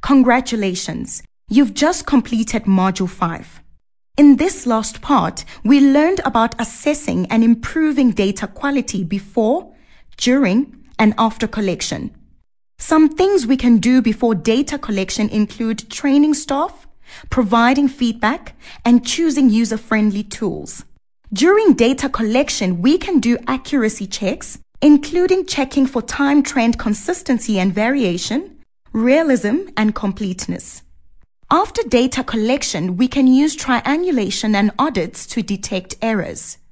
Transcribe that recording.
Congratulations! You've just completed Module 5. In this last part, we learned about assessing and improving data quality before, during, and after collection. Some things we can do before data collection include training staff, providing feedback, and choosing user-friendly tools. During data collection, we can do accuracy checks, including checking for time trend consistency and variation, realism, and completeness. After data collection, we can use triangulation and audits to detect errors.